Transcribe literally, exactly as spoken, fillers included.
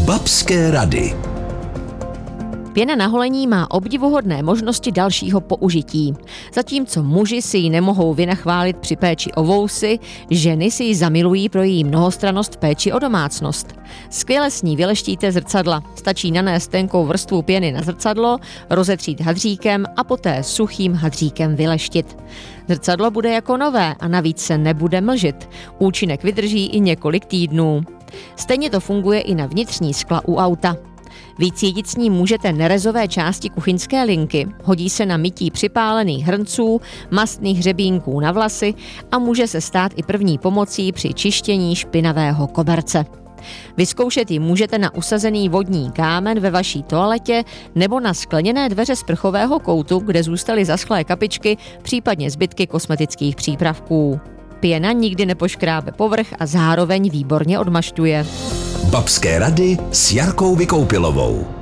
Babské rady. Pěna na holení má obdivuhodné možnosti dalšího použití. Zatímco muži si ji nemohou vynachválit při péči o vousy, ženy si ji zamilují pro její mnohostrannost v péči o domácnost. Skvěle s ní vyleštíte zrcadla. Stačí nanést tenkou vrstvu pěny na zrcadlo, rozetřít hadříkem a poté suchým hadříkem vyleštit. Zrcadlo bude jako nové a navíc se nebude mlžit. Účinek vydrží i několik týdnů. Stejně to funguje i na vnitřní skla u auta. Vycítit s ní můžete nerezové části kuchyňské linky, hodí se na mytí připálených hrnců, mastných hřebínků na vlasy a může se stát i první pomocí při čištění špinavého koberce. Vyzkoušet ji můžete na usazený vodní kámen ve vaší toaletě nebo na skleněné dveře sprchového koutu, kde zůstaly zaschlé kapičky, případně zbytky kosmetických přípravků. Pěna nikdy nepoškrábe povrch a zároveň výborně odmašťuje. Babské rady s Jarkou Vykoupilovou.